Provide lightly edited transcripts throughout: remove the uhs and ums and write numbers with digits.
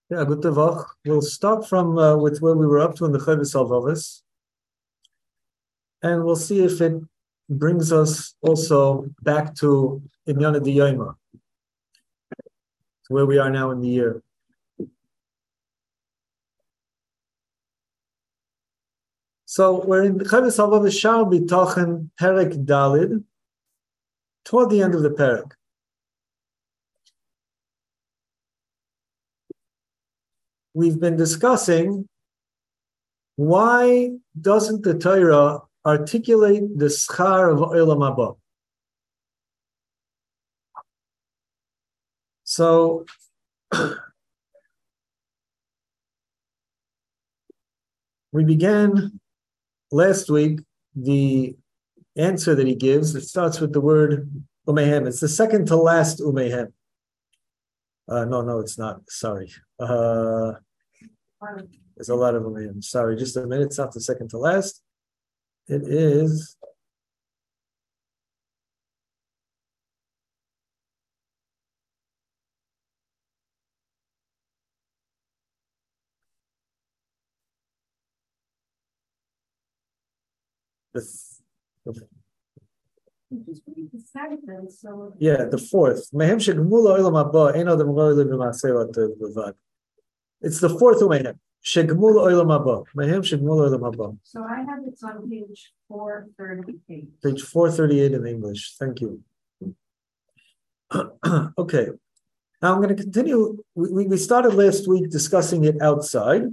Yeah, good Tavach. We'll start from with where we were up to in the Chavis Alvavis, and we'll see if it brings us also back to Inyana Diyoma, to where we are now in the year. So we're in Chavis Alvavis Shar B'Tochen Perek Dalid, toward the end of the Perek. We've been discussing why doesn't the Torah articulate the schar of Olam Haba? So we began last week the answer that he gives. It starts with the word umehem. It's the second to last umehem. No, it's not. Sorry. There's a lot of umehem. Sorry, just a minute. It's not the second to last. It is. Yeah, the fourth. It's the fourth umehem. Shegmul olam haba. Mehem shegmul olam haba. So I have it on page 438. Page 438 in English. Thank you. Okay. Now I'm going to continue. We started last week discussing it outside.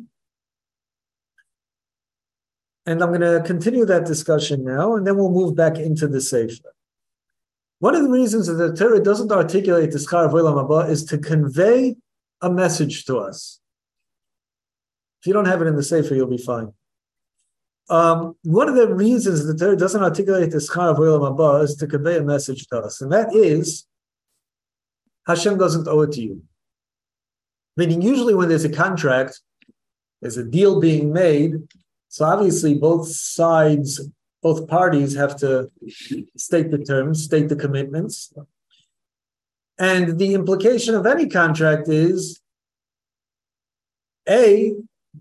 And I'm going to continue that discussion now, and then we'll move back into the Sefer. One of the reasons that the Torah doesn't articulate the schar of Olam Haba is to convey a message to us. If you don't have it in the Sefer, you'll be fine. One of the reasons that the Torah doesn't articulate the schar of Olam Haba is to convey a message to us, and that is Hashem doesn't owe it to you. Meaning, usually when there's a contract, there's a deal being made, so obviously both sides, both parties have to state the terms, state the commitments. And the implication of any contract is, if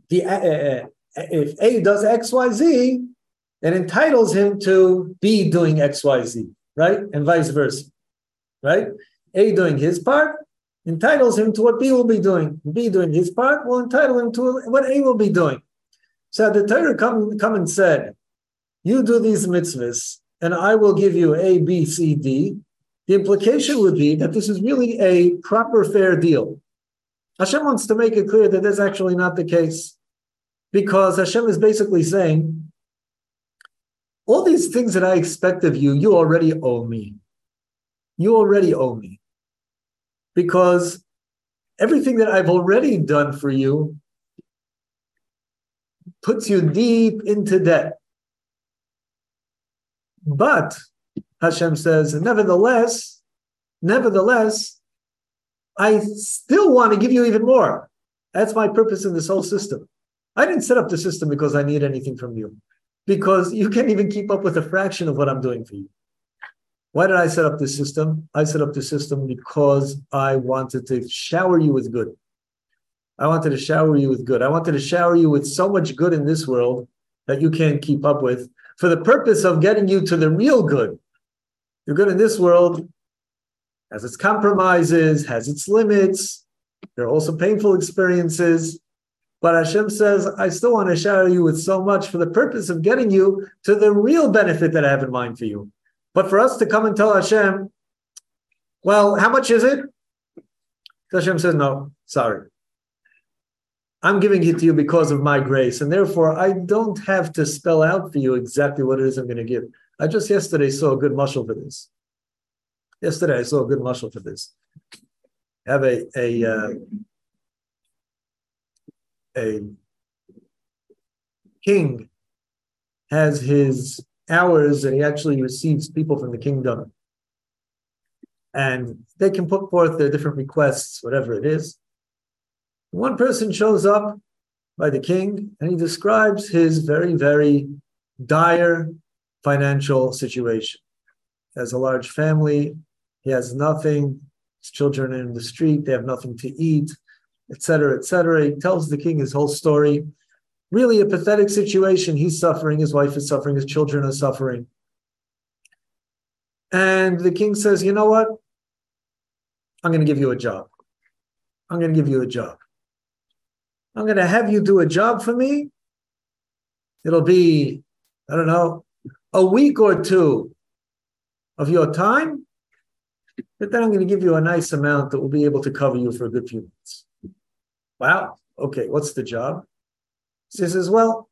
A does X, Y, Z, it entitles him to B doing X, Y, Z, right? And vice versa, right? A doing his part entitles him to what B will be doing. B doing his part will entitle him to what A will be doing. So the Torah come and said, you do these mitzvahs, and I will give you A, B, C, D. The implication would be that this is really a proper, fair deal. Hashem wants to make it clear that that's actually not the case, because Hashem is basically saying, all these things that I expect of you, you already owe me. You already owe me. Because everything that I've already done for you puts you deep into debt. But, Hashem says, nevertheless, I still want to give you even more. That's my purpose in this whole system. I didn't set up the system because I need anything from you, because you can't even keep up with a fraction of what I'm doing for you. Why did I set up this system? I set up the system because I wanted to shower you with good. I wanted to shower you with good. I wanted to shower you with so much good in this world that you can't keep up with, for the purpose of getting you to the real good. The good in this world has its compromises, has its limits. There are also painful experiences. But Hashem says, I still want to shower you with so much for the purpose of getting you to the real benefit that I have in mind for you. But for us to come and tell Hashem, well, how much is it? Hashem says, no, sorry. I'm giving it to you because of my grace, and therefore I don't have to spell out for you exactly what it is I'm going to give. I just yesterday saw a good mashal for this. I have a king has his hours, and he actually receives people from the kingdom. And they can put forth their different requests, whatever it is. One person shows up by the king, and he describes his very, very dire financial situation. He has a large family. He has nothing. His children are in the street. They have nothing to eat. etc., etc. He tells the king his whole story. Really a pathetic situation. He's suffering, his wife is suffering, his children are suffering. And the king says, you know what? I'm going to give you a job. I'm going to give you a job. I'm going to have you do a job for me. It'll be, I don't know, a week or two of your time, but then I'm going to give you a nice amount that will be able to cover you for a good few months. Wow. Okay, what's the job? He says, well,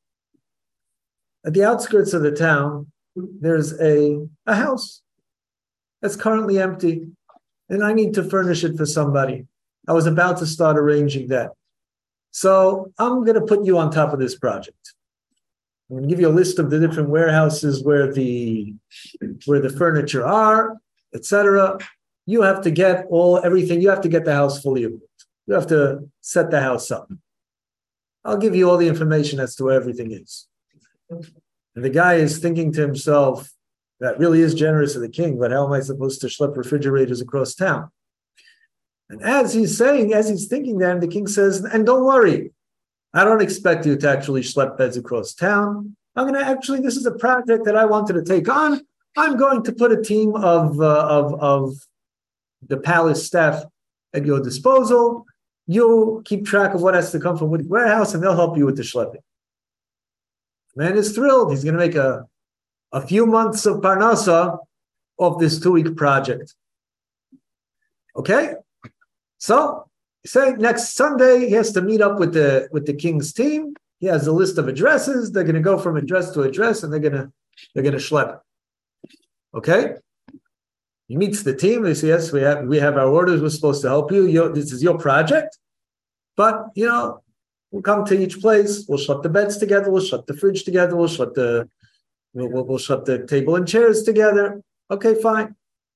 at the outskirts of the town, there's a house that's currently empty, and I need to furnish it for somebody. I was about to start arranging that. So I'm going to put you on top of this project. I'm going to give you a list of the different warehouses where the furniture are, etc. You have to get everything. You have to get the house fully equipped. You have to set the house up. I'll give you all the information as to where everything is. And the guy is thinking to himself, that really is generous of the king, but how am I supposed to schlep refrigerators across town? And as he's thinking that, the king says, and don't worry, I don't expect you to actually schlep beds across town. This is a project that I wanted to take on. I'm going to put a team of the palace staff at your disposal. You'll keep track of what has to come from which warehouse, and they'll help you with the schlepping. The man is thrilled. He's going to make a few months of parnasa of this 2-week project. Okay? So, say next Sunday, he has to meet up with the king's team. He has a list of addresses. They're going to go from address to address, and they're going to schlep. Okay? He meets the team. They say, yes, we have our orders. We're supposed to help you. This is your project. But, we'll come to each place. We'll shut the beds together. We'll shut the fridge together. We'll shut the table and chairs together. Okay, fine.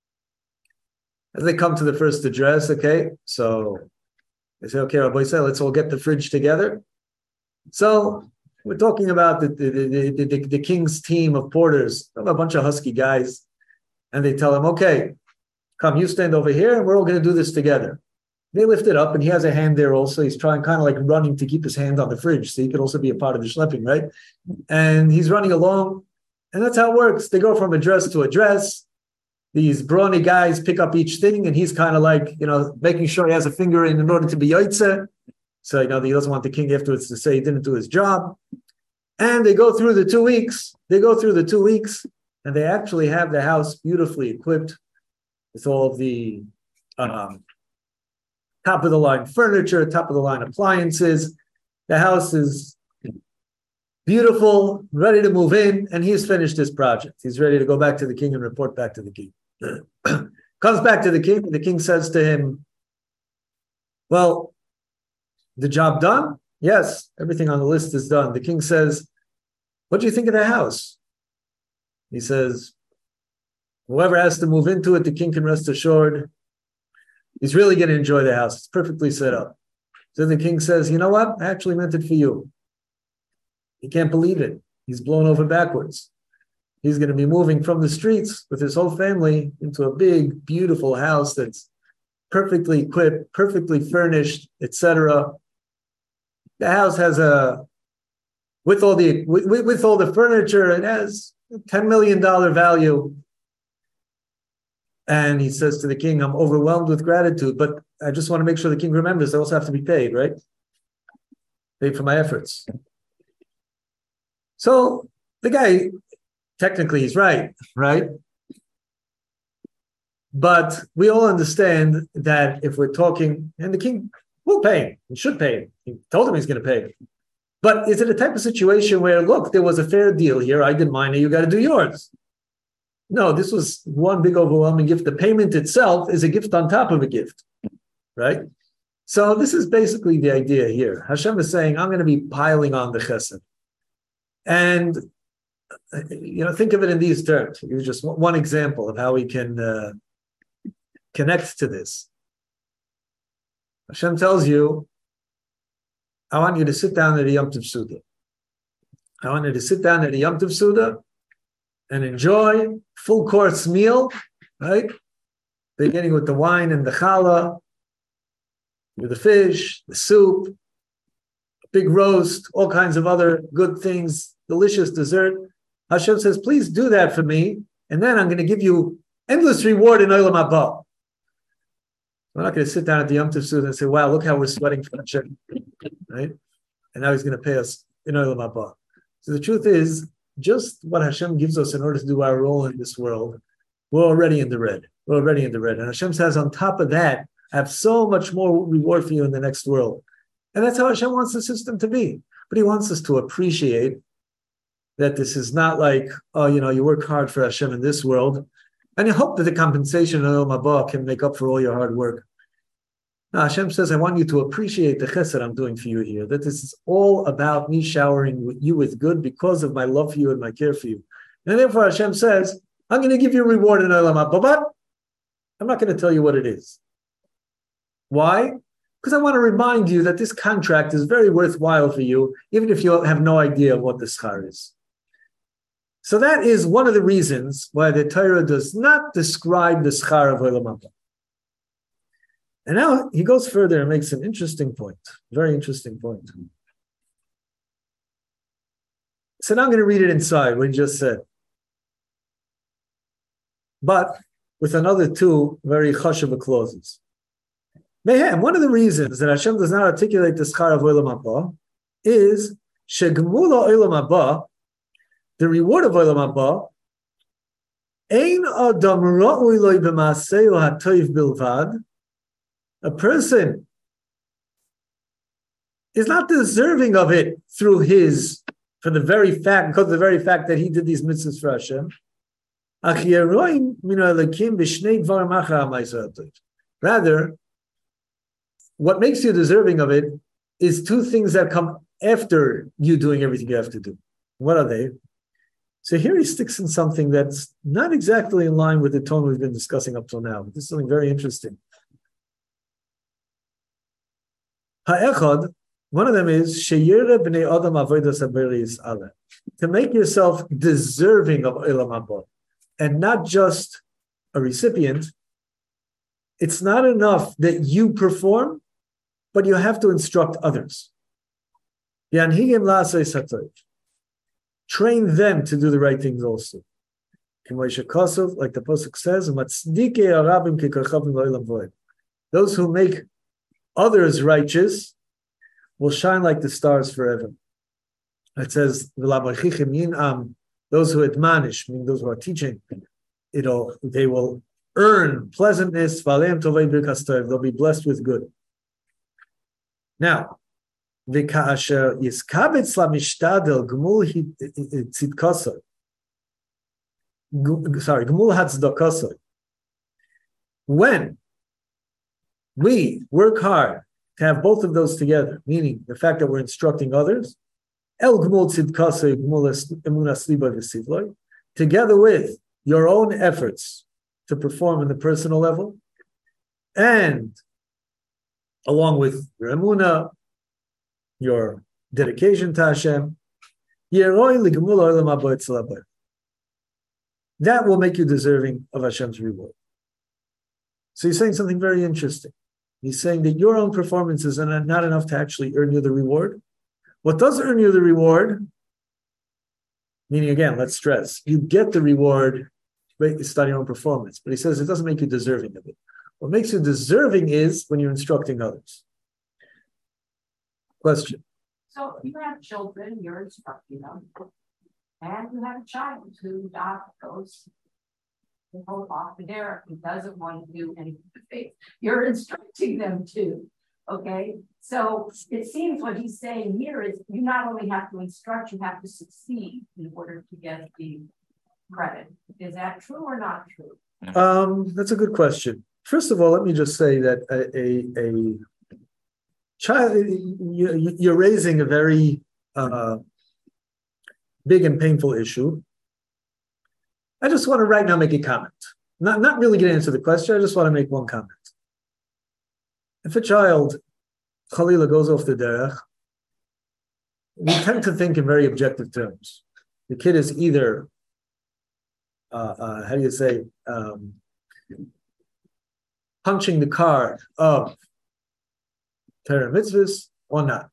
As they come to the first address, okay, so they say, okay, Rabbi Yisrael, let's all get the fridge together. So we're talking about the king's team of porters, a bunch of husky guys, and they tell him, okay, come, you stand over here, and we're all going to do this together. They lift it up, and he has a hand there also. He's trying, kind of like running to keep his hand on the fridge, so he could also be a part of the schlepping, right? And he's running along, and that's how it works. They go from address to address. These brawny guys pick up each thing, and he's kind of like, making sure he has a finger in order to be yotzeh. So, he doesn't want the king afterwards to say he didn't do his job. And they go through the 2 weeks. And they actually have the house beautifully equipped with all of the top-of-the-line furniture, top-of-the-line appliances. The house is beautiful, ready to move in, and he's finished his project. He's ready to go back to the king and report back to the king. Comes back to the king, and the king says to him, well, the job done? Yes, everything on the list is done. The king says, what do you think of the house? He says, whoever has to move into it, the king can rest assured he's really going to enjoy the house. It's perfectly set up. So the king says, you know what? I actually meant it for you. He can't believe it. He's blown over backwards. He's going to be moving from the streets with his whole family into a big, beautiful house that's perfectly equipped, perfectly furnished, etc. The house has with all the furniture, it has a $10 million value. And he says to the king, I'm overwhelmed with gratitude, but I just want to make sure the king remembers I also have to be paid, right? Paid for my efforts. So the guy, technically he's right? But we all understand that if we're talking, and the king will pay him, he should pay him. He told him he's going to pay him. But is it a type of situation where, look, there was a fair deal here, I did mine, and you got to do yours? No, this was one big overwhelming gift. The payment itself is a gift on top of a gift, right? So this is basically the idea here. Hashem is saying, I'm going to be piling on the chesed. And, think of it in these terms. Here's just one example of how we can connect to this. Hashem tells you, I want you to sit down at a Yom Tov Suda. I want you to sit down at a Yom Tov Suda and enjoy full course meal, right? Beginning with the wine and the challah. with the fish, the soup, big roast, all kinds of other good things, delicious dessert. Hashem says, please do that for me, and then I'm going to give you endless reward in Olam Haba. We're not going to sit down at the Yom Tov Suda and say, wow, look how we're sweating for Hashem, right? And now he's going to pay us in Olam Haba. So the truth is, just what Hashem gives us in order to do our role in this world, we're already in the red. We're already in the red. And Hashem says, on top of that, I have so much more reward for you in the next world. And that's how Hashem wants the system to be. But he wants us to appreciate that this is not like, oh, you work hard for Hashem in this world, and you hope that the compensation in Olam Haba can make up for all your hard work. Now, Hashem says, I want you to appreciate the chesed I'm doing for you here, that this is all about me showering you with good because of my love for you and my care for you. And therefore, Hashem says, I'm going to give you a reward in Olam Haba, but I'm not going to tell you what it is. Why? Because I want to remind you that this contract is very worthwhile for you, even if you have no idea what the schar is. So that is one of the reasons why the Torah does not describe the schar of Olam Haba. And now he goes further and makes an interesting point, very interesting point. So now I'm going to read it inside, what he just said. But with another two very chashuv clauses. Mehem, one of the reasons that Hashem does not articulate the schar of Olam Haba is shegmula Olam Haba, the reward of Olam Haba, ein adam ra'ui lo b'maaseu hatoiv bilvad. A person is not deserving of it because of the very fact that he did these mitzvahs for Hashem. Rather, what makes you deserving of it is two things that come after you doing everything you have to do. What are they? So here he sticks in something that's not exactly in line with the tone we've been discussing up till now. This is something very interesting. Ha'echad, one of them is sheyira b'nei adam avodas haberis aleh, to make yourself deserving of Olam Haba, and not just a recipient. It's not enough that you perform, but you have to instruct others. Yanhigim la'asei satov, train them to do the right things also. Like the pasuk says, those who make others righteous will shine like the stars forever. It says, those who admonish, meaning those who are teaching, they will earn pleasantness, they'll be blessed with good. Now, when we work hard to have both of those together, meaning the fact that we're instructing others, together with your own efforts to perform in the personal level, and along with your emunah, your dedication to Hashem, that will make you deserving of Hashem's reward. So he's saying something very interesting. He's saying that your own performances are not enough to actually earn you the reward. What does earn you the reward, meaning again, let's stress, you get the reward based on your own performance. But he says it doesn't make you deserving of it. What makes you deserving is when you're instructing others. Question. So you have children, you're instructing them, and you have a child who goes to hold off the derrick, who doesn't want to do anything. You're instructing them to. Okay, so it seems what he's saying here is you not only have to instruct, you have to succeed in order to get the credit. Is that true or not true? That's a good question. First of all, let me just say that a child, you're raising a very big and painful issue. I just want to right now make a comment. Not really get into the question, I just want to make one comment. If a child, Khalila, goes off the derech, we tend to think in very objective terms. The kid is either, punching the card of Torah mitzvahs or not.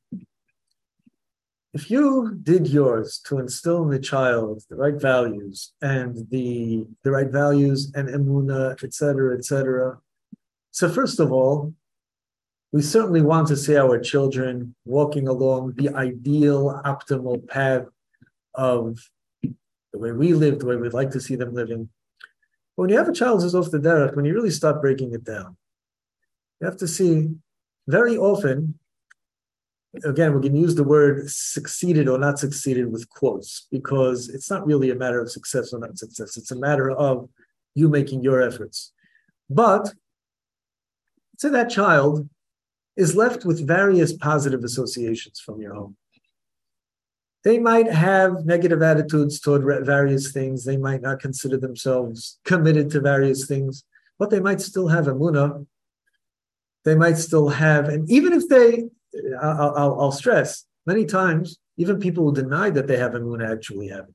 If you did yours to instill in the child the right values and the right values and emunah, etc., etc. So first of all, we certainly want to see our children walking along the ideal, optimal path of the way we live, the way we'd like to see them living. But when you have a child who's off the derech, when you really start breaking it down, you have to see very often, again, we can use the word succeeded or not succeeded with quotes, because it's not really a matter of success or not success. It's a matter of you making your efforts. But say that child is left with various positive associations from your home. They might have negative attitudes toward various things. They might not consider themselves committed to various things, but they might still have emunah. They might still have, and even if they, I'll stress, many times, even people who deny that they have emunah actually have it.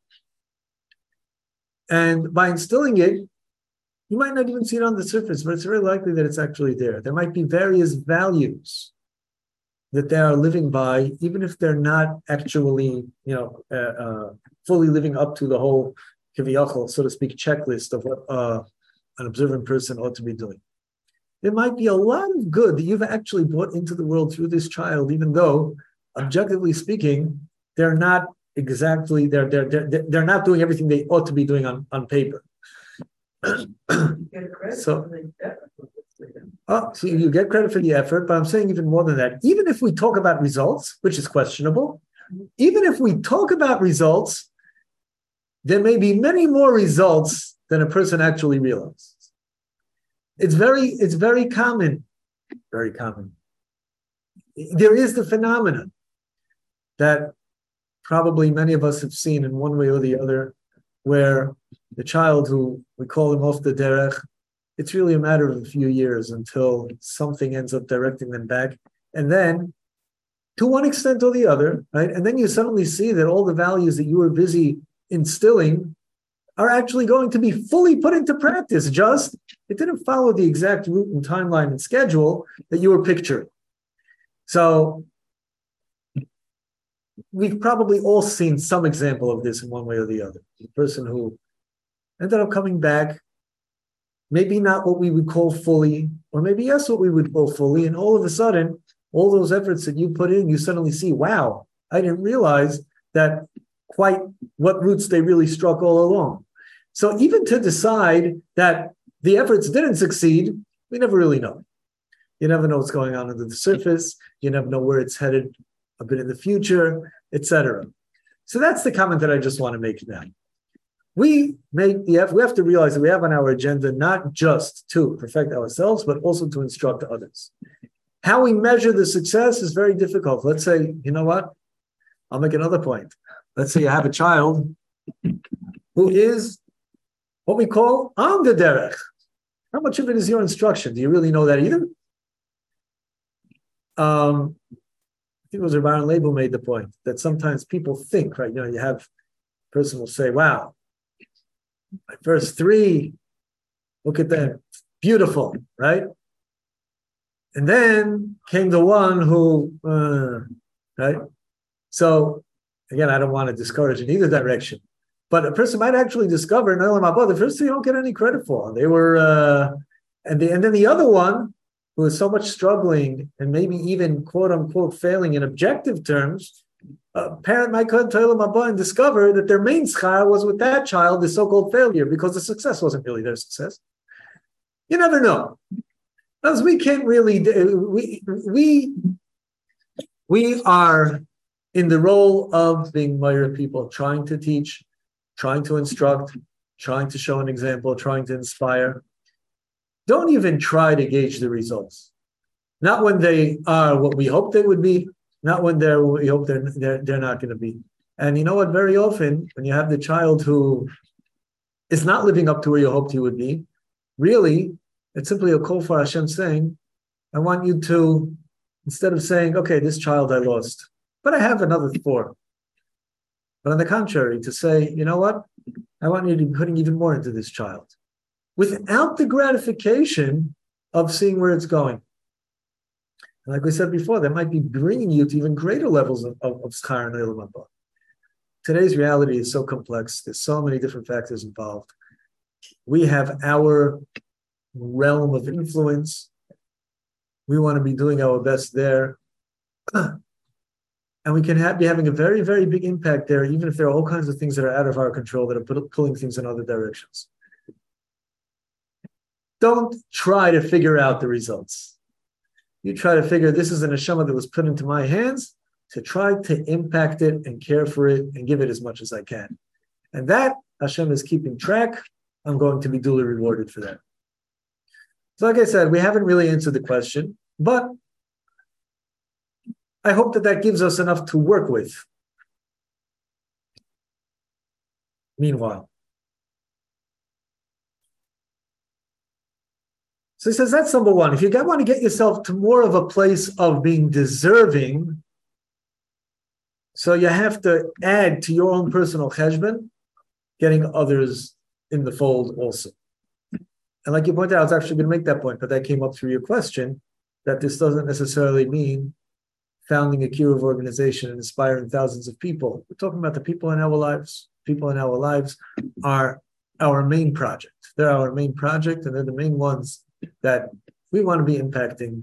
And by instilling it, you might not even see it on the surface, but it's very likely that it's actually there. There might be various values that they are living by, even if they're not actually, fully living up to the whole kiviyachol, so to speak, checklist of what an observant person ought to be doing. There might be a lot of good that you've actually brought into the world through this child, even though, objectively speaking, they're not exactly, they're not doing everything they ought to be doing on paper. So you get credit for the effort, but I'm saying even more than that. Even if we talk about results, which is questionable, even if we talk about results, there may be many more results than a person actually realizes. It's very common. Very common. There is the phenomenon that probably many of us have seen in one way or the other, where the child who we call him off the derech, it's really a matter of a few years until something ends up directing them back. And then, to one extent or the other, right? And then you suddenly see that all the values that you were busy instilling are actually going to be fully put into practice. Just, it didn't follow the exact route and timeline and schedule that you were picturing. So, we've probably all seen some example of this in one way or the other. The person who ended up coming back, maybe not what we would call fully, or maybe yes, what we would call fully, and all of a sudden, all those efforts that you put in, you suddenly see, wow, I didn't realize that quite what roots they really struck all along. So even to decide that the efforts didn't succeed, we never really know. You never know what's going on under the surface. You never know where it's headed a bit in the future, etc. So that's the comment that I just want to make now. We have to realize that we have on our agenda not just to perfect ourselves, but also to instruct others. How we measure the success is very difficult. Let's say, you know what? I'll make another point. Let's say you have a child who is what we call on the derech. How much of it is your instruction? Do you really know that either? I think it was Baron Label made the point that sometimes people think, right? You have a person will say, wow, my first three, look at that, beautiful, right? And then came the one who, right? So, again, I don't want to discourage in either direction, but a person might actually discover, the first three you don't get any credit for. They were, and then the other one, who is so much struggling and maybe even quote unquote failing in objective terms, a parent might come to Olam Haba and discover that their main schar was with that child, the so-called failure, because the success wasn't really their success. You never know. Because we can't really, we are in the role of being Meir people, trying to teach, trying to instruct, trying to show an example, trying to inspire. Don't even try to gauge the results. Not when they are what we hope they would be, not when they're what we hope they're not going to be. And you know what? Very often, when you have the child who is not living up to where you hoped he would be, really, it's simply a call for Hashem saying, I want you to, instead of saying, okay, this child I lost, but I have another 4. But on the contrary, to say, you know what? I want you to be putting even more into this child, without the gratification of seeing where it's going. And like we said before, that might be bringing you to even greater levels of schar and olam haba. Today's reality is so complex. There's so many different factors involved. We have our realm of influence. We want to be doing our best there. And we can be having a very, very big impact there, even if there are all kinds of things that are out of our control that are pulling things in other directions. Don't try to figure out the results. You try to figure, this is an neshama that was put into my hands to try to impact it and care for it and give it as much as I can. And that Hashem is keeping track. I'm going to be duly rewarded for that. So like I said, we haven't really answered the question, but I hope that gives us enough to work with. Meanwhile. So he says, that's number one. If you want to get yourself to more of a place of being deserving, so you have to add to your own personal cheshbon, getting others in the fold also. And like you pointed out, I was actually going to make that point, but that came up through your question, that this doesn't necessarily mean founding a kiruv organization and inspiring thousands of people. We're talking about the people in our lives. People in our lives are our main project. They're our main project, and they're the main ones that we want to be impacting,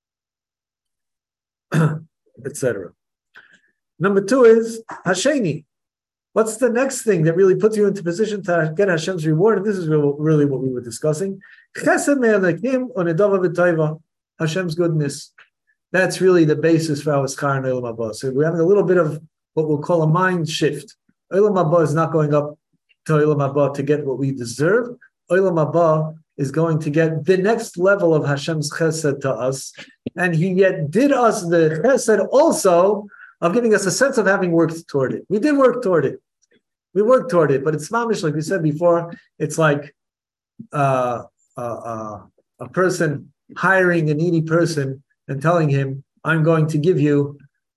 etc. Number two is Hasheni. What's the next thing that really puts you into position to get Hashem's reward? And this is really what we were discussing. Chesed me'elekim unedava v'toiva. Hashem's goodness. That's really the basis for our schar and olam haba. So we're having a little bit of what we'll call a mind shift. Olam haba is not going up to olam haba to get what we deserve. Olam haba is going to get the next level of Hashem's chesed to us. And he yet did us the chesed also of giving us a sense of having worked toward it. We did work toward it. We worked toward it, but it's mamish, like we said before, it's like a person hiring a needy person and telling him, I'm going to give you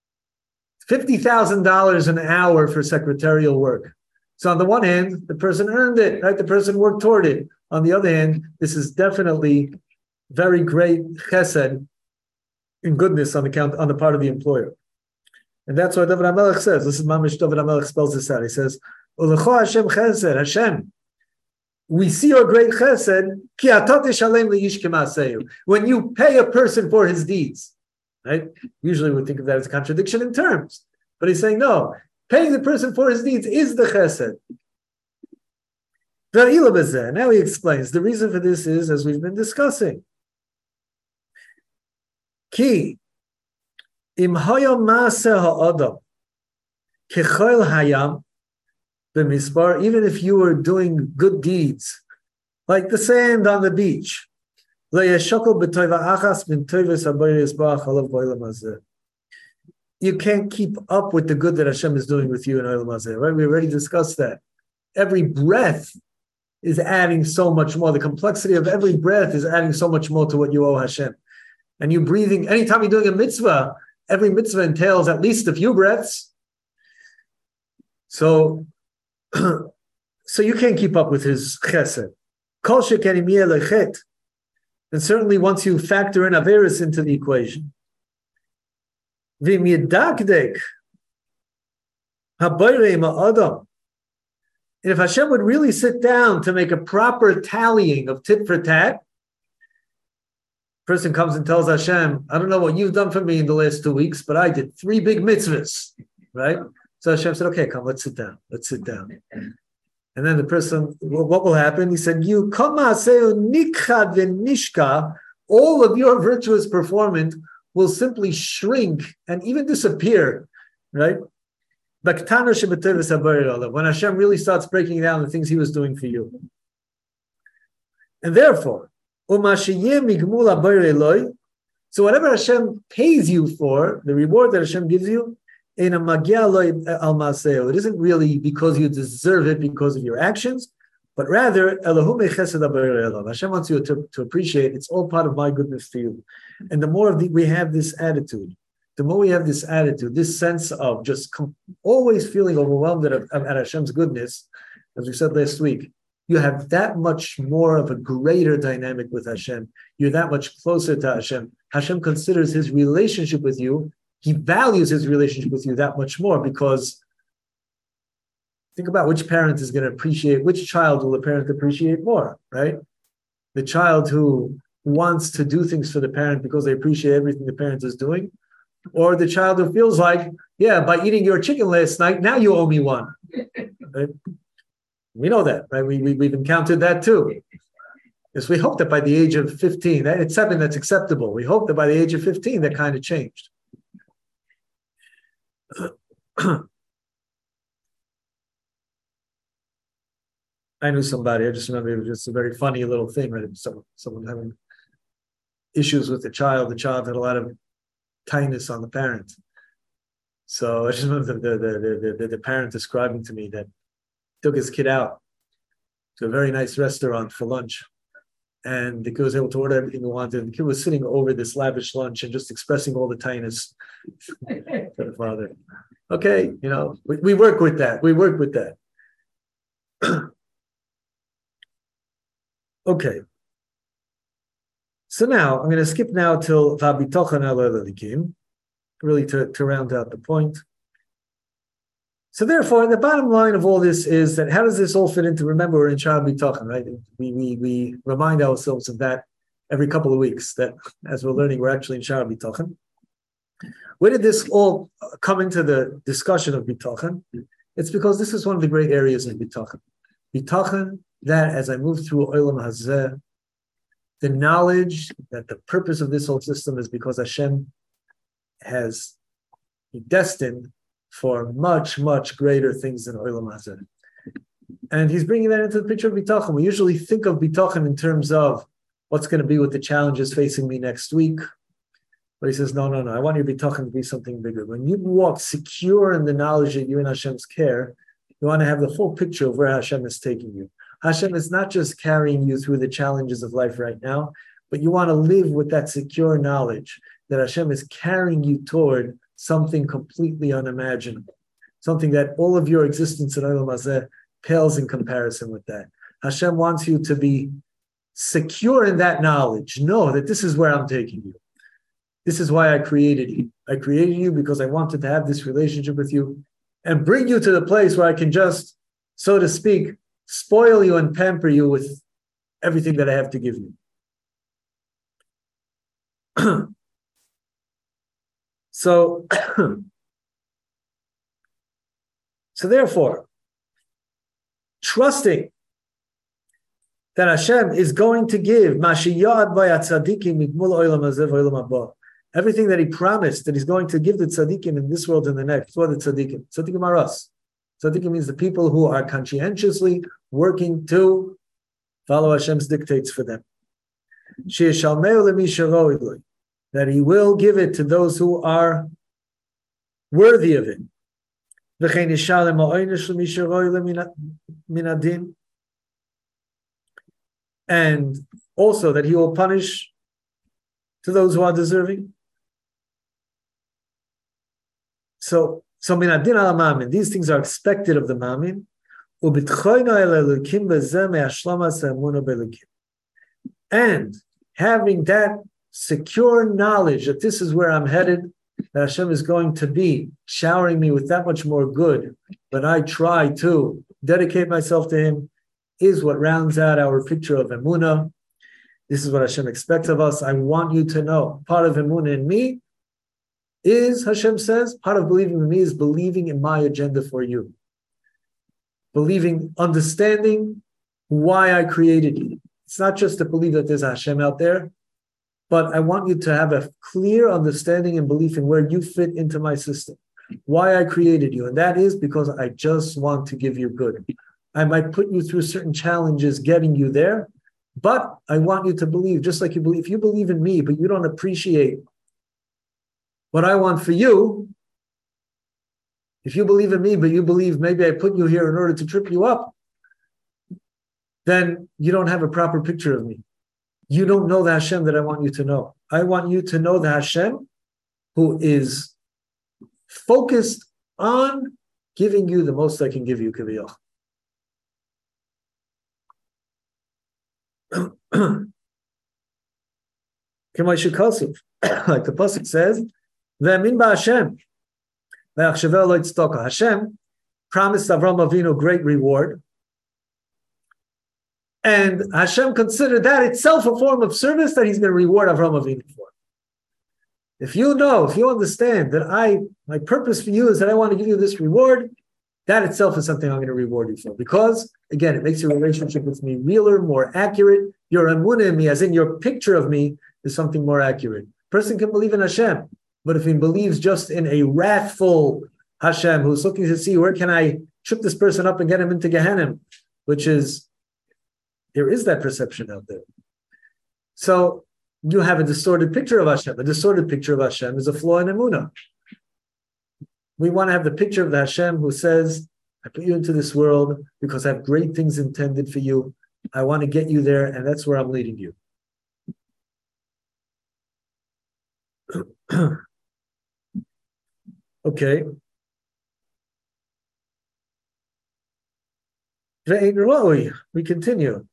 $50,000 an hour for secretarial work. So on the one hand, the person earned it, right? The person worked toward it. On the other hand, this is definitely very great chesed and goodness on the part of the employer. And that's why David HaMelech says, this is Mamish David HaMelech spells this out. He says, Ulecho Hashem chesed, Hashem, we see your great chesed, ki atat tishalem leish k'maasehu. When you pay a person for his deeds, right? Usually we think of that as a contradiction in terms. But he's saying, no, paying the person for his deeds is the chesed. Now he explains, the reason for this is, as we've been discussing, ki Im hayam maaseh ha'adam kechol hayam b'mispar, even if you were doing good deeds, like the sand on the beach, le'yeshakol b'toiva achas min toivas habayis yisbarach alav b'olam hazeh. You can't keep up with the good that Hashem is doing with you in olam hazeh, right? We already discussed that. Every breath is adding so much more. The complexity of every breath is adding so much more to what you owe Hashem. And you breathing, anytime you're doing a mitzvah, every mitzvah entails at least a few breaths. So you can't keep up with his chesed. Kol sheken im yeh lechet. And certainly once you factor in Averis into the equation. V'im yedakdek habayre ma'adam. And if Hashem would really sit down to make a proper tallying of tit for tat, person comes and tells Hashem, I don't know what you've done for me in the last 2 weeks, but I did 3 big mitzvahs, right? So Hashem said, okay, come, let's sit down. Let's sit down. And then the person, well, what will happen? He said, you nikhad v'nishka, all of your virtuous performance will simply shrink and even disappear, right? When Hashem really starts breaking down the things he was doing for you. And therefore, so whatever Hashem pays you for, the reward that Hashem gives you, it isn't really because you deserve it because of your actions, but rather Hashem wants you to appreciate it's all part of my goodness to you. And the more we have this attitude, this sense of just always feeling overwhelmed at Hashem's goodness, as we said last week, you have that much more of a greater dynamic with Hashem. You're that much closer to Hashem. Hashem considers his relationship with you. He values his relationship with you that much more, because think about which parent is going to appreciate, which child will the parent appreciate more, right? The child who wants to do things for the parent because they appreciate everything the parent is doing, or the child who feels like, yeah, by eating your chicken last night, now you owe me one. Right? We know that, right? We've encountered that too. Yes, we hope that by the age of 15, it's something that's acceptable. We hope that by the age of 15, that kind of changed. I knew somebody, I just remember it was just a very funny little thing, right? Someone having issues with the child had a lot of kindness on the parent. So I just remember the parent describing to me that took his kid out to a very nice restaurant for lunch. And the kid was able to order everything he wanted. The kid was sitting over this lavish lunch and just expressing all the kindness to the father. Okay, we work with that. We work with that. Okay. So now I'm going to skip now till Vabitochan Elolikim, really to round out the point. So therefore, the bottom line of all this is that how does this all fit into? Remember, we're in Sha'ar B'tochan, right? We remind ourselves of that every couple of weeks, that as we're learning, we're actually in Sha'ar B'tochan. Where did this all come into the discussion of B'tochan? It's because this is one of the great areas of B'tochan. B'tochan, that as I move through Olam Hazeh, the knowledge that the purpose of this whole system is because Hashem has destined for much, much greater things than Olam Hazeh. And he's bringing that into the picture of B'tochan. We usually think of B'tochan in terms of what's going to be with the challenges facing me next week. But he says, no, I want your B'tochan to be something bigger. When you walk secure in the knowledge that you're in Hashem's care, you want to have the full picture of where Hashem is taking you. Hashem is not just carrying you through the challenges of life right now, but you want to live with that secure knowledge that Hashem is carrying you toward something completely unimaginable, something that all of your existence in Olam Hazeh pales in comparison with that. Hashem wants you to be secure in that knowledge. Know that this is where I'm taking you. This is why I created you. I created you because I wanted to have this relationship with you and bring you to the place where I can just, so to speak, spoil you and pamper you with everything that I have to give you. So therefore, trusting that Hashem is going to give everything that he promised that he's going to give the tzaddikim in this world and the next. What are the tzaddikim? Tzaddikim are us. Tzaddikim means the people who are conscientiously working to follow Hashem's dictates for them. That he will give it to those who are worthy of it. And also that he will punish to those who are deserving. So minadin al mamin, these things are expected of the mamin. And having that secure knowledge that this is where I'm headed, that Hashem is going to be showering me with that much more good when I try to dedicate myself to him, is what rounds out our picture of Emunah. This is what Hashem expects of us. I want you to know, part of Emunah in me is, Hashem says, part of believing in me is believing in my agenda for you. Understanding why I created you. It's not just to believe that there's a Hashem out there, but I want you to have a clear understanding and belief in where you fit into my system, why I created you. And that is because I just want to give you good. I might put you through certain challenges getting you there, but I want you to believe, just like you believe. If you believe in me, but you don't appreciate what I want for you, if you believe in me, but you believe maybe I put you here in order to trip you up, then you don't have a proper picture of me. You don't know the Hashem that I want you to know. I want you to know the Hashem who is focused on giving you the most I can give you, Kaviyach. Like the pasuk says, "Ve'amin ba'Hashem, ve'achshaver lo tzedakah." Hashem promised Avram Avinu great reward, and Hashem considered that itself a form of service that He's going to reward Avram Avinu for. If you understand that my purpose for you is that I want to give you this reward, that itself is something I'm going to reward you for. Because, again, it makes your relationship with me realer, more accurate. Your emunah in me, as in your picture of me, is something more accurate. Person can believe in Hashem, but if he believes just in a wrathful Hashem who's looking to see where can I trip this person up and get him into Gehenna, which is, there is that perception out there. So you have a distorted picture of Hashem. A distorted picture of Hashem is a flaw in emunah. We want to have the picture of the Hashem who says, I put you into this world because I have great things intended for you. I want to get you there, and that's where I'm leading you. Okay. We continue.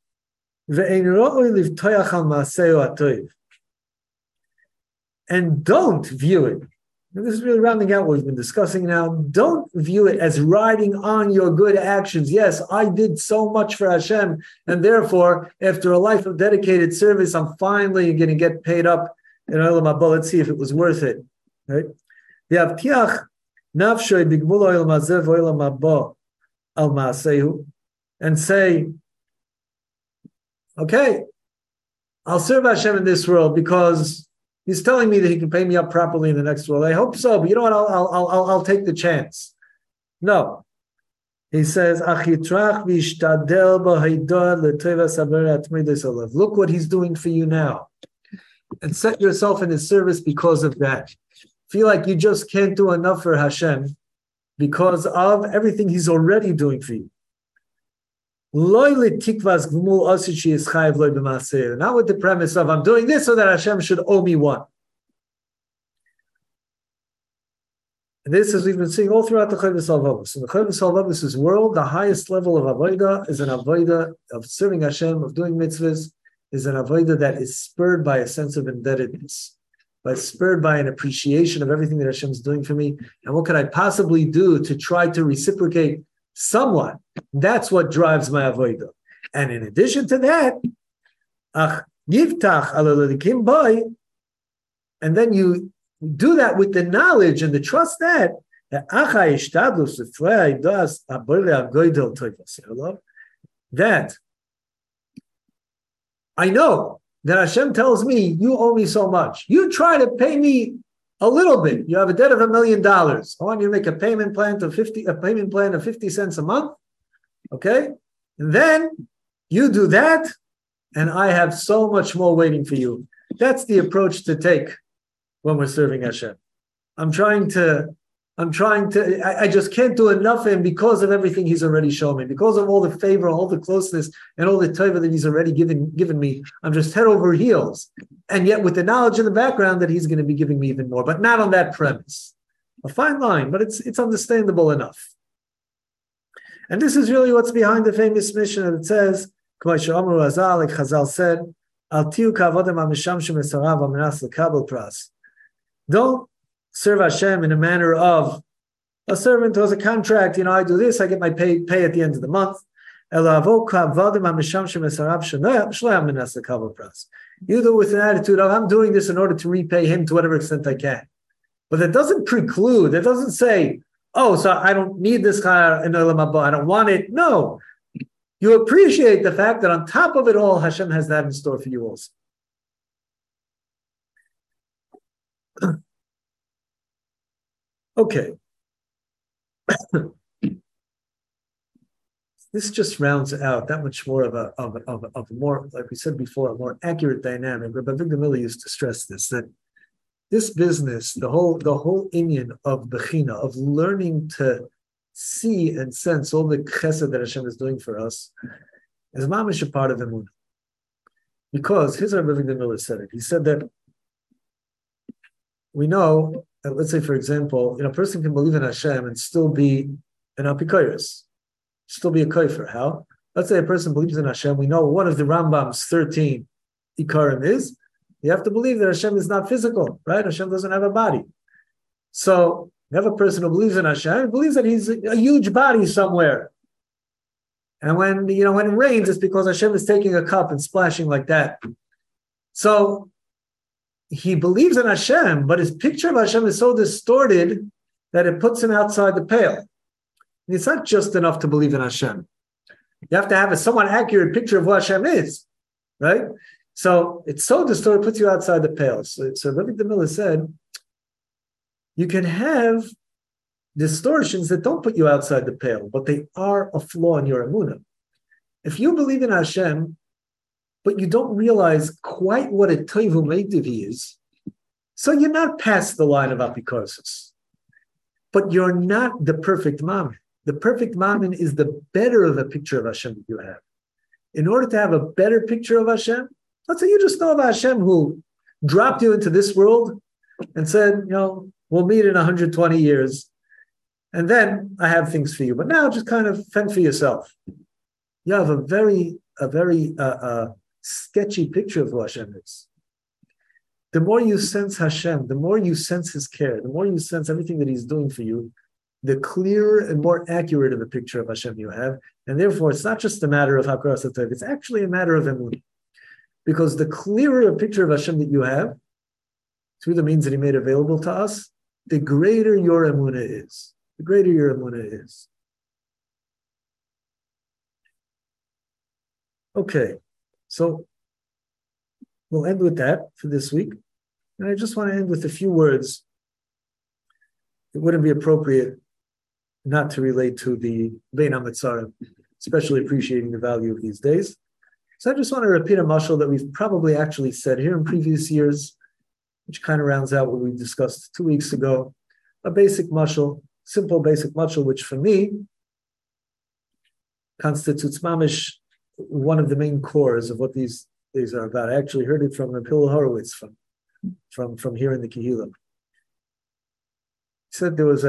And don't view it. And this is really rounding out what we've been discussing now. Don't view it as riding on your good actions. Yes, I did so much for Hashem, and therefore, after a life of dedicated service, I'm finally going to get paid up in Olam Haba. Let's see if it was worth it. Right? And say, okay, I'll serve Hashem in this world because He's telling me that He can pay me up properly in the next world. I hope so, but you know what? I'll take the chance. No, He says, look what He's doing for you now, and set yourself in His service because of that. Feel like you just can't do enough for Hashem because of everything He's already doing for you. Not with the premise of I'm doing this so that Hashem should owe me one. And this, as we've been seeing all throughout the Chovos HaLevavos. In the Chovos HaLevavos' world, the highest level of avodah is an avodah of serving Hashem, of doing mitzvahs, is an avodah that is spurred by a sense of indebtedness, spurred by an appreciation of everything that Hashem is doing for me. And what could I possibly do to try to reciprocate somewhat? That's what drives my avodah. And in addition to that, and then you do that with the knowledge and the trust that I know that Hashem tells me, you owe me so much. You try to pay me a little bit. You have a debt of $1 million. I want you to make a payment plan of 50 cents a month. Okay? And then you do that, and I have so much more waiting for you. That's the approach to take when we're serving Hashem. I just can't do enough for Him because of everything He's already shown me, because of all the favor, all the closeness, and all the tova that He's already given me. I'm just head over heels. And yet with the knowledge in the background that He's going to be giving me even more, but not on that premise. A fine line, but it's understandable enough. And this is really what's behind the famous mission that it says, like Chazal said, don't serve Hashem in a manner of a servant who has a contract. I do this, I get my pay at the end of the month. You do it with an attitude of, I'm doing this in order to repay him to whatever extent I can. But that doesn't preclude, that doesn't say, oh, so I don't need this chayar in Olam Haba, I don't want it. No. You appreciate the fact that on top of it all, Hashem has that in store for you also. Okay. This just rounds out that much more of a more, like we said before, a more accurate dynamic. Rabbi Avigdor Miller used to stress this, that this business, the whole inyan of Bechina, of learning to see and sense all the chesed that Hashem is doing for us, is mamish a part of Emunah. Because here's Rabbi Avigdor Miller said it. He said that we know that, let's say, for example, a person can believe in Hashem and still be an apikoros, still be a kofer. How? let's say a person believes in Hashem. We know one of the Rambam's 13 Ikarim is, you have to believe that Hashem is not physical, right? Hashem doesn't have a body. So you have a person who believes in Hashem, believes that he's a huge body somewhere. And when it rains, it's because Hashem is taking a cup and splashing like that. So he believes in Hashem, but his picture of Hashem is so distorted that it puts him outside the pale. And it's not just enough to believe in Hashem. You have to have a somewhat accurate picture of what Hashem is, right? So it's so distorted, it puts you outside the pale. So Rabbi DeMiller said, you can have distortions that don't put you outside the pale, but they are a flaw in your emunah. If you believe in Hashem, but you don't realize quite what a toivu meitiv he is, so you're not past the line of apikorsis. But you're not the perfect mammon. The perfect mammon is the better of a picture of Hashem that you have. In order to have a better picture of Hashem, let's say you just know of Hashem who dropped you into this world and said, we'll meet in 120 years, and then I have things for you. But now just kind of fend for yourself. You have a very sketchy picture of who Hashem is. The more you sense Hashem, the more you sense His care, the more you sense everything that He's doing for you, the clearer and more accurate of a picture of Hashem you have. And therefore, it's not just a matter of Hakaras HaTov, it's actually a matter of emunah. Because the clearer a picture of Hashem that you have, through the means that He made available to us, the greater your emunah is. The greater your emunah is. Okay, so we'll end with that for this week. And I just want to end with a few words. It wouldn't be appropriate not to relate to the Bein HaMetzarim, especially appreciating the value of these days. So I just want to repeat a mashal that we've probably actually said here in previous years, which kind of rounds out what we discussed 2 weeks ago. A basic mashal, simple basic mashal, which for me constitutes mamish one of the main cores of what these are about. I actually heard it from Hillel Horowitz from here in the Kehillah. He said there was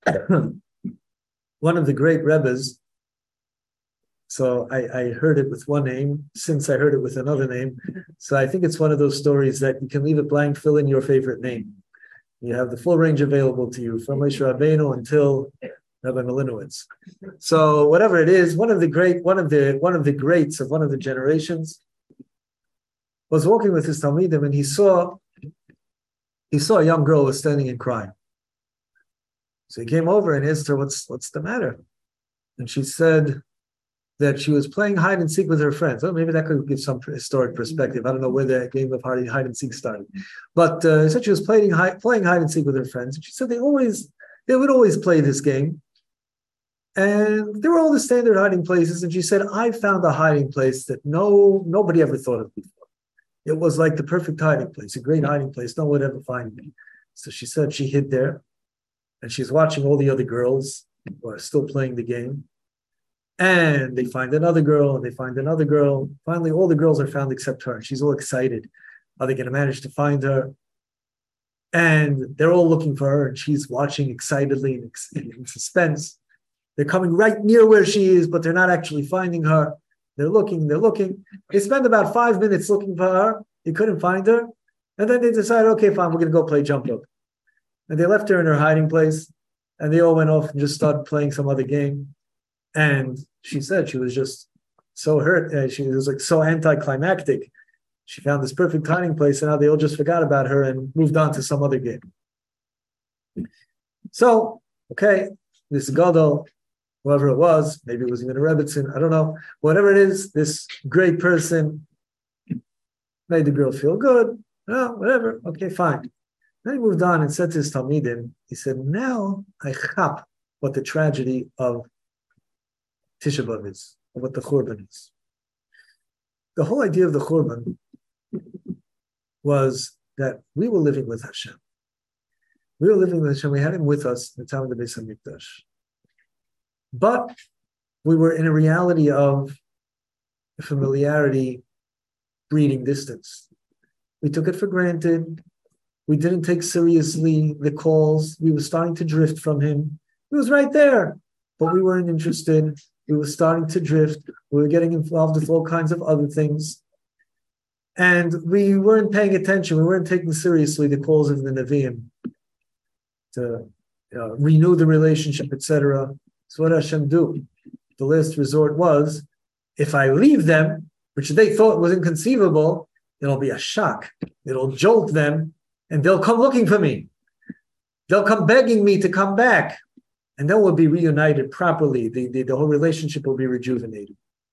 one of the great Rebbes. So I heard it with one name, since I heard it with another name. So I think it's one of those stories that you can leave it blank, fill in your favorite name. You have the full range available to you, from Moshe Rabbeinu until Rabbi Melinowitz. So whatever it is, one of the greats of one of the generations was walking with his Talmidim, and he saw a young girl was standing and crying. So he came over and asked her, what's the matter? And she said that she was playing hide and seek with her friends. Oh, maybe that could give some historic perspective. I don't know where the game of hide and seek started. But he said she was playing hide and seek with her friends. And she said they would always play this game. And they were all the standard hiding places. And she said, I found a hiding place that nobody ever thought of before. It was like the perfect hiding place, a great hiding place. No one would ever find me. So she said she hid there. And she's watching all the other girls who are still playing the game. And they find another girl, and they find another girl. Finally, all the girls are found except her. And she's all excited. Are they going to manage to find her? And they're all looking for her, and she's watching excitedly in suspense. They're coming right near where she is, but they're not actually finding her. They're looking. They spend about 5 minutes looking for her. They couldn't find her. And then they decided, okay, fine, we're going to go play jump rope. And they left her in her hiding place, and they all went off and just started playing some other game. And she said she was just so hurt. She was like so anticlimactic. She found this perfect hiding place, and now they all just forgot about her and moved on to some other game. So, okay, this Gadol, whoever it was, maybe it was even a Rebbitzin, I don't know. Whatever it is, this great person made the girl feel good. Oh, whatever. Okay, fine. Then he moved on and said to his Talmidim, he said, now I chap what the tragedy of Tisha B'Av is, of what the Churban is. The whole idea of the Churban was that we were living with Hashem. We were living with Hashem. We had Him with us in the time of the Beis HaMikdash. But we were in a reality of familiarity breeding distance. We took it for granted. We didn't take seriously the calls. We were starting to drift from Him. He was right there, but we weren't interested. We were starting to drift. We were getting involved with all kinds of other things. And we weren't paying attention. We weren't taking seriously the calls of the Nevi'im to renew the relationship, etc. So what Hashem do? The last resort was, if I leave them, which they thought was inconceivable, it'll be a shock. It'll jolt them, and they'll come looking for me. They'll come begging me to come back. And then we'll be reunited properly. The whole relationship will be rejuvenated.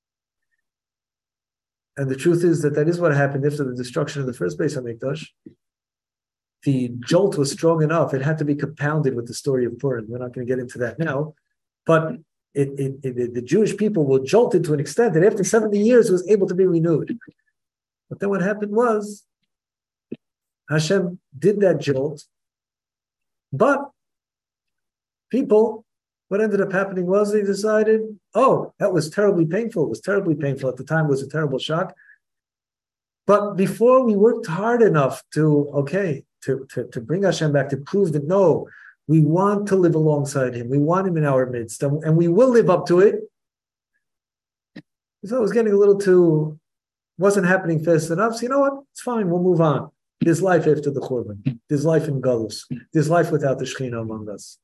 And the truth is that is what happened after the destruction of the first Beis Hamikdash. The jolt was strong enough. It had to be compounded with the story of Purim. We're not going to get into that now. But the Jewish people were jolted to an extent that after 70 years it was able to be renewed. But then what happened was Hashem did that jolt. But people, what ended up happening was they decided, oh, that was terribly painful. It was terribly painful. At the time, it was a terrible shock. But before we worked hard enough to bring Hashem back, to prove that, no, we want to live alongside him. We want him in our midst, and we will live up to it. So it was getting a little too, wasn't happening fast enough. So you know what? It's fine. We'll move on. There's life after the Churban. There's life in Galus. There's life without the Shekhinah among us.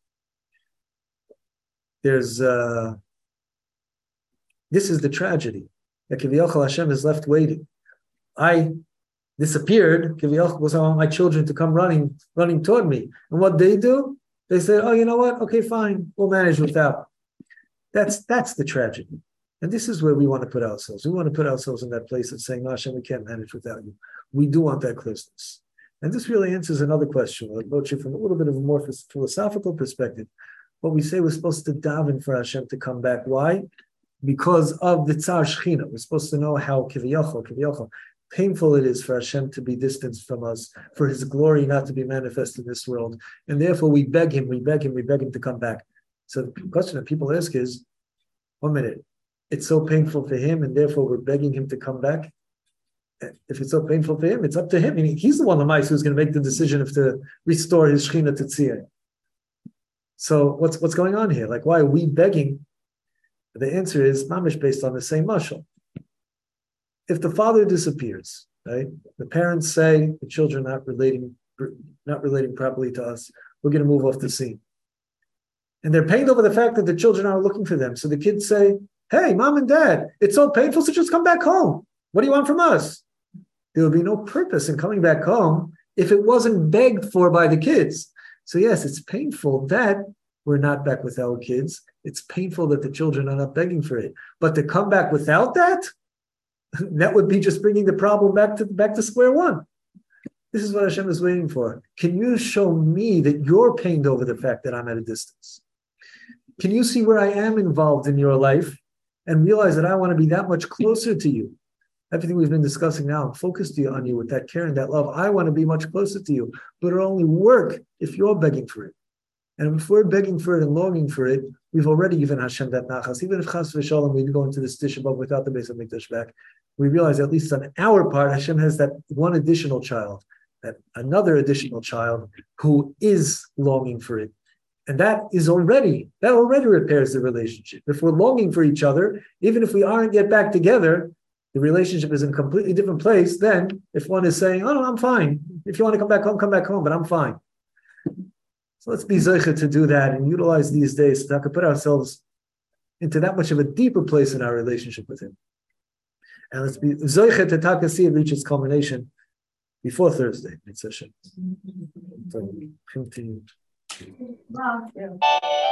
This is the tragedy. That Kiviyachal Hashem is left waiting. I disappeared. Kiviyachal was on my children to come running toward me. And what they do? They say, oh, you know what? Okay, fine. We'll manage without. That's the tragedy. And this is where we want to put ourselves. We want to put ourselves in that place of saying, no, Hashem, we can't manage without you. We do want that closeness. And this really answers another question. I'll approach it from a little bit of a more philosophical perspective. What we say we're supposed to daven for Hashem to come back. Why? Because of the Tsar Shechina. We're supposed to know how kiviyachal, painful it is for Hashem to be distanced from us, for his glory not to be manifest in this world. And therefore we beg him to come back. So the question that people ask is, 1 minute, it's so painful for him and therefore we're begging him to come back? If it's so painful for him, it's up to him. I mean, he's the one, the mice, who's going to make the decision of to restore his Shechina to Tziyah. So what's going on here? Like, why are we begging? The answer is mamish based on the same mashal. If the father disappears, right? The parents say the children not relating properly to us. We're going to move off the scene, and they're pained over the fact that the children are looking for them. So the kids say, "Hey, mom and dad, it's so painful, so just come back home. What do you want from us?" There would be no purpose in coming back home if it wasn't begged for by the kids. So yes, it's painful that we're not back with our kids. It's painful that the children are not begging for it. But to come back without that, that would be just bringing the problem back to square one. This is what Hashem is waiting for. Can you show me that you're pained over the fact that I'm at a distance? Can you see where I am involved in your life and realize that I want to be that much closer to you? Everything we've been discussing now, I'm focused on you with that care and that love. I want to be much closer to you, but it'll only work if you're begging for it. And if we're begging for it and longing for it, we've already given Hashem that nachas. Even if chas v'shalom we go into this Tisha B'Av without the Beis Hamikdash back, we realize at least on our part, Hashem has that one additional child, that another additional child who is longing for it. And that already repairs the relationship. If we're longing for each other, even if we aren't yet back together, the relationship is in a completely different place than if one is saying, oh, no, I'm fine. If you want to come back home, but I'm fine. So let's be zeicher to do that and utilize these days to put ourselves into that much of a deeper place in our relationship with him. And let's be zeicher to see it reach its culmination before Thursday. It's a